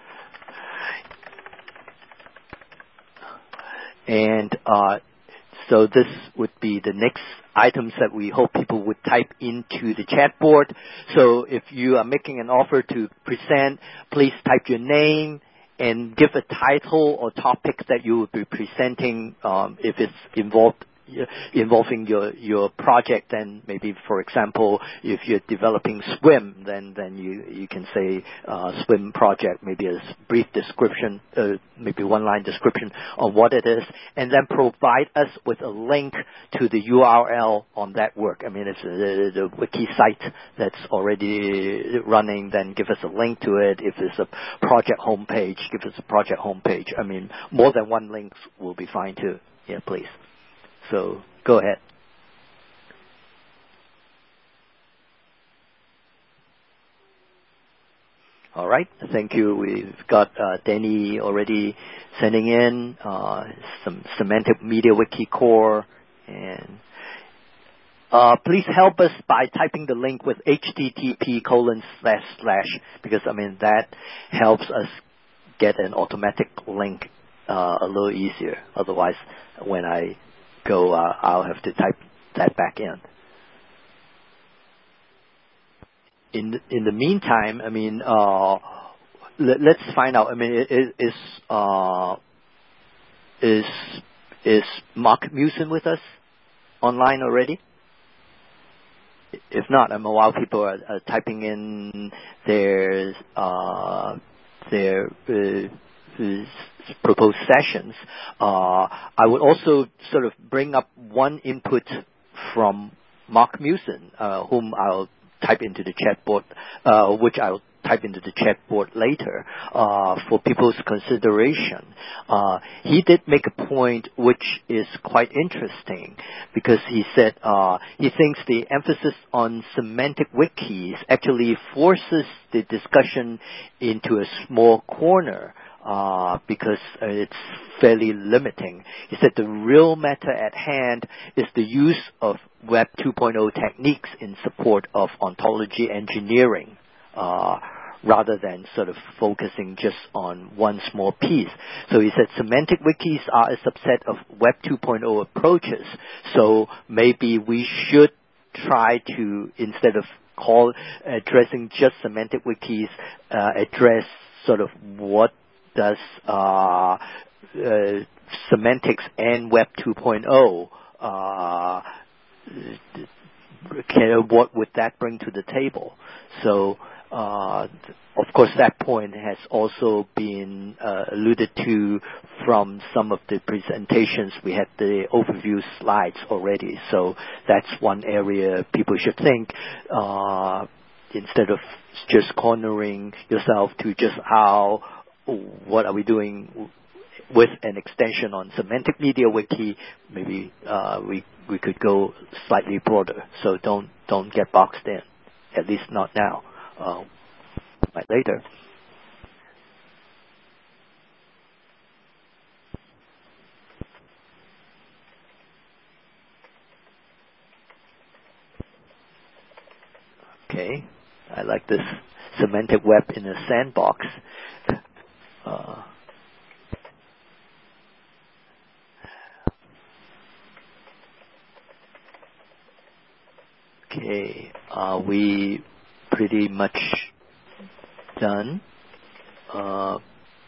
[SPEAKER 1] And so this would be the next items that we hope people would type into the chat board. So if you are making an offer to present, please type your name and give a title or topic that you will be presenting. If it's involving your project, then maybe, for example, if you're developing Swim, then you can say Swim project, maybe a brief description, maybe one-line description of what it is, and then provide us with a link to the URL on that work. If it's the wiki site that's already running, then give us a link to it. If it's a project homepage, give us a project homepage. More than one link will be fine too. Yeah, please. So go ahead. All right. Thank you. We've got Danny already sending in some Semantic Media Wiki core. And please help us by typing the link with http:// because, that helps us get an automatic link a little easier. Otherwise, when I go, I'll have to type that back in. In the meantime, let's find out. Is Mark Musin with us online already? If not, while people are typing in their proposed sessions, I would also sort of bring up one input from Mark Musin, whom I'll type into the chat board, which I'll type into the chat board later, for people's consideration. He did make a point which is quite interesting, because he said he thinks the emphasis on semantic wikis actually forces the discussion into a small corner because it's fairly limiting. He said the real matter at hand is the use of Web 2.0 techniques in support of ontology engineering, rather than sort of focusing just on one small piece. So he said semantic wikis are a subset of Web 2.0 approaches. So maybe we should try to, instead of addressing just semantic wikis, address sort of what does semantics and Web 2.0 what would that bring to the table? So, of course, that point has also been alluded to from some of the presentations. We had the overview slides already. So that's one area people should think, instead of just cornering yourself to just what are we doing with an extension on semantic media wiki. Maybe we could go slightly broader. So don't get boxed in, at least not now. Might later. Okay, I like this semantic web in a sandbox. Okay, are we pretty much done? All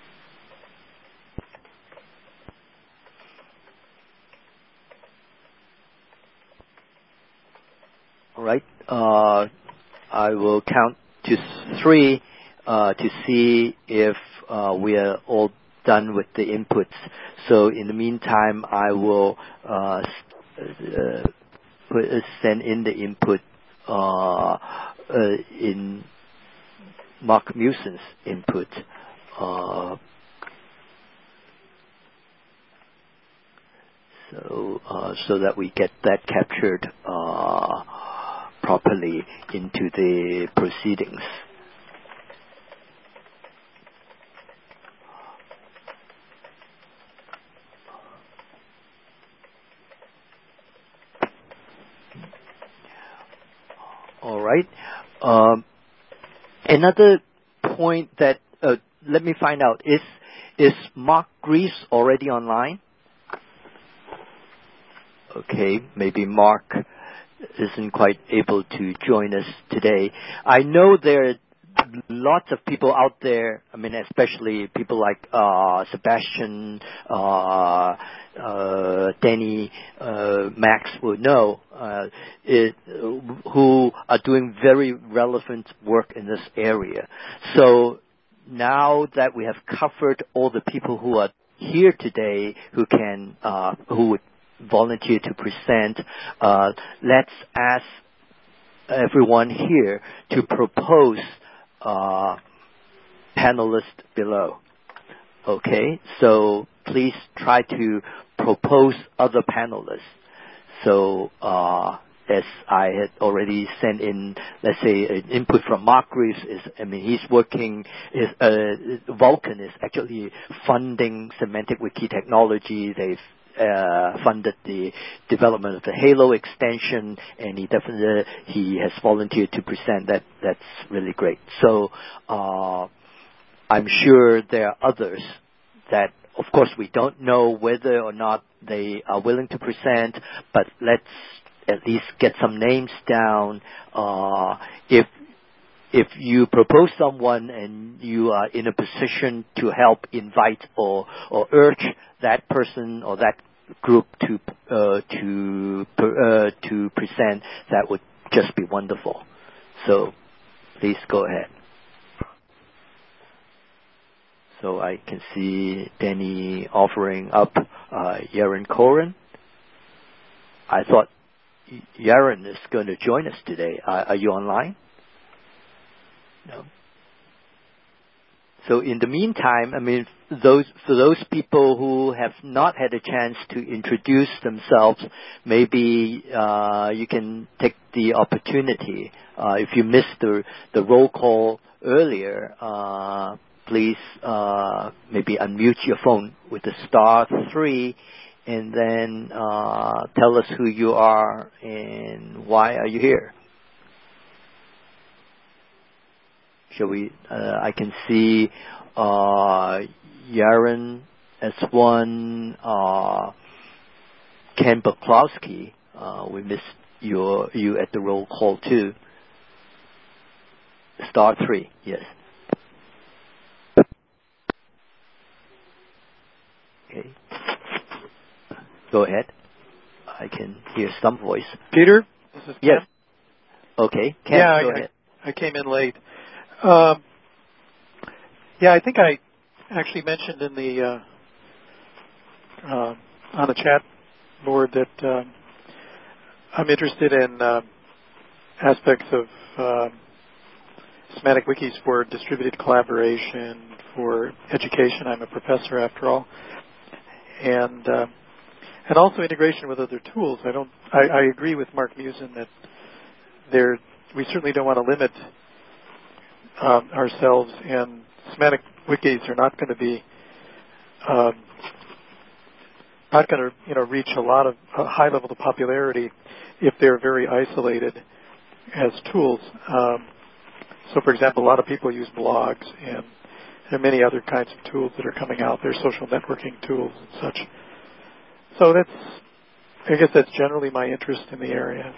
[SPEAKER 1] right. I will count to 3 to see if we are all done with the inputs. So in the meantime, I will send in the input in Mark Mewson's input. So that we get that captured properly into the proceedings. All right. Another point that let me find out, is Mark Greaves already online? Okay, maybe Mark isn't quite able to join us today. I know there are lots of people out there, I mean, especially people like Sebastian, Danny, Max would know, who are doing very relevant work in this area. So now that we have covered all the people who are here today who would volunteer to present, let's ask everyone here to propose panelists below. Okay, so please try to propose other panelists. So as I had already sent in, let's say, an input from Mark Greaves, he's working, Vulkan is actually funding semantic wiki technology. They've funded the development of the Halo extension, and he has volunteered to present. That's really great. So I'm sure there are others that, of course, we don't know whether or not they are willing to present, but let's at least get some names down. If you propose someone and you are in a position to help invite or urge that person or that group to present, that would just be wonderful. So please go ahead. So I can see Danny offering up Yaron Koren. I thought Yaron is going to join us today. Are you online? No. So in the meantime, for those people who have not had a chance to introduce themselves, maybe you can take the opportunity. If you missed the roll call earlier, please maybe unmute your phone with the *3, and then tell us who you are and why are you here. Shall we? I can see Yaron S1, Ken Buklowski. We missed you at the roll call too. *3, yes. Okay. Go ahead. I can hear some voice.
[SPEAKER 20] Peter, this is Ken.
[SPEAKER 1] Yes. Okay. Ken, go ahead.
[SPEAKER 20] I came in late. I think I actually mentioned in the on the chat board that I'm interested in aspects of semantic wikis for distributed collaboration, for education. I'm a professor after all, and also integration with other tools. I agree with Mark Musin that we certainly don't want to limit ourselves, and semantic wikis are not going to be reach a lot of high level of popularity if they're very isolated as tools. So, for example, a lot of people use blogs, and there are many other kinds of tools that are coming out. There's social networking tools and such. So I guess that's generally my interest in the area.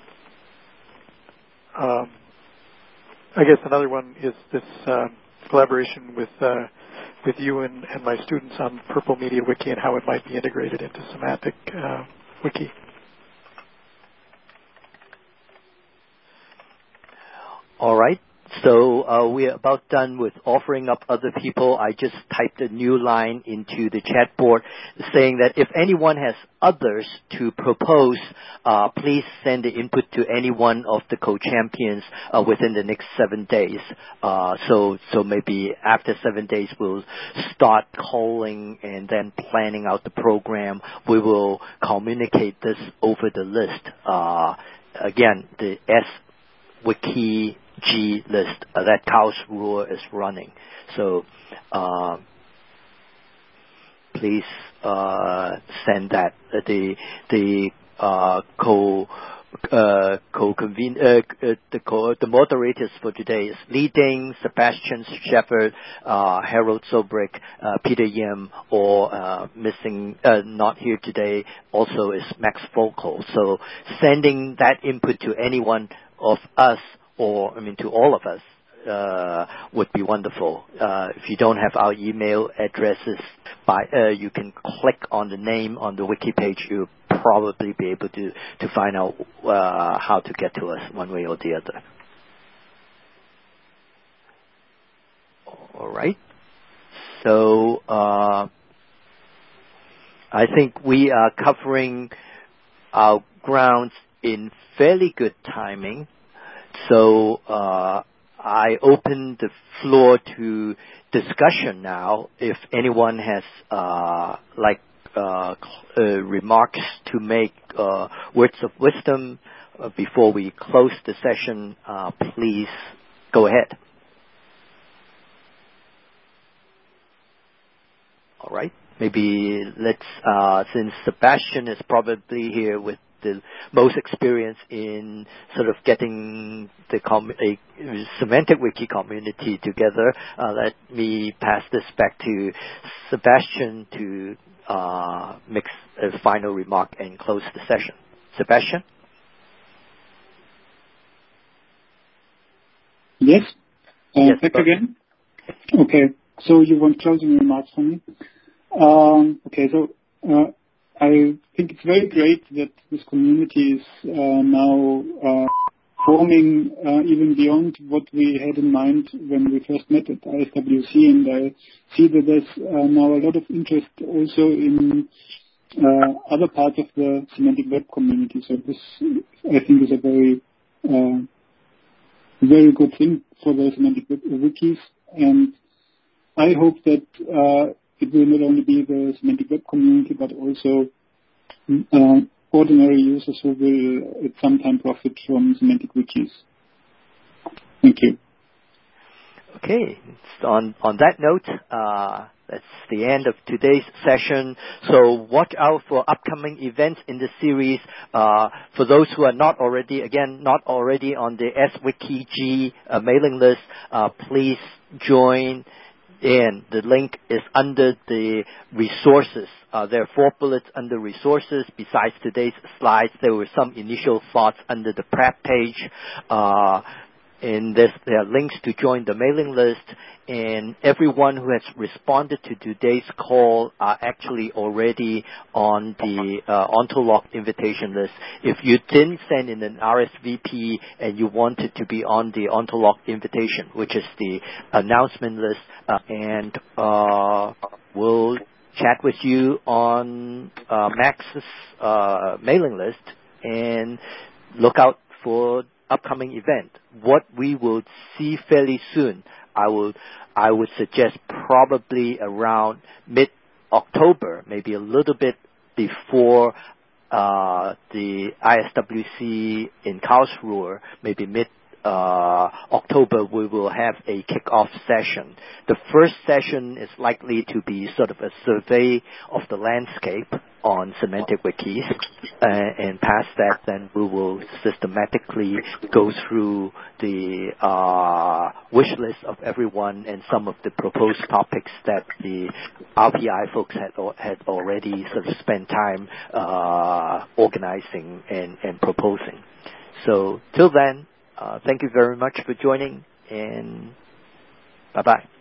[SPEAKER 20] I guess another one is this collaboration with you and my students on Purple Media Wiki and how it might be integrated into Semantic Wiki.
[SPEAKER 1] All right. So we're about done with offering up other people. I just typed a new line into the chat board saying that if anyone has others to propose, please send the input to any one of the co-champions within the next 7 days. So maybe after 7 days we'll start calling and then planning out the program. We will communicate this over the list. Again, the S-Wiki G list that Karlsruhe is running. So please send that. The moderators for today is Li Ding, Sebastian Shepard, Harold Zobrick, Peter Yim, or missing not here today also is Max Focal. So sending that input to any one of us, or to all of us, would be wonderful. If you don't have our email addresses, you can click on the name on the wiki page. You'll probably be able to find out how to get to us one way or the other. All right. So I think we are covering our grounds in fairly good timing. So I open the floor to discussion now. If anyone has remarks to make, words of wisdom before we close the session, please go ahead. All right. Maybe let's, since Sebastian is probably here with the most experience in sort of getting the Semantic Wiki community together, let me pass this back to Sebastian to make a final remark and close the session. Sebastian?
[SPEAKER 3] Yes?
[SPEAKER 1] Yes,
[SPEAKER 3] back again? Okay, so you want closing remarks from me? Okay, so I think it's very great that this community is now forming even beyond what we had in mind when we first met at ISWC, and I see that there's now a lot of interest also in other parts of the semantic web community. So this, I think, is a very, very good thing for the semantic wikis, and I hope that it will not only be the semantic web community, but also ordinary users who will at some time profit from semantic wikis. Thank you.
[SPEAKER 1] Okay. On that note, that's the end of today's session. So watch out for upcoming events in the series. For those who are not already on the SWikiG mailing list, please join in. The link is under the resources. There are 4 bullets under resources. Besides today's slides, there were some initial thoughts under the prep page. There are links to join the mailing list, and everyone who has responded to today's call are actually already on the Ontolog invitation list. If you didn't send in an RSVP and you wanted to be on the Ontolog invitation, which is the announcement list, and we'll chat with you on Max's mailing list, and look out for upcoming event. What we will see fairly soon, I would suggest probably around mid-October, maybe a little bit before the ISWC in Karlsruhe, maybe mid-October, we will have a kick-off session. The first session is likely to be sort of a survey of the landscape on semantic wikis, and past that, then we will systematically go through the wish list of everyone and some of the proposed topics that the RPI folks had already sort of spent time organizing and proposing. So till then, thank you very much for joining, and bye-bye.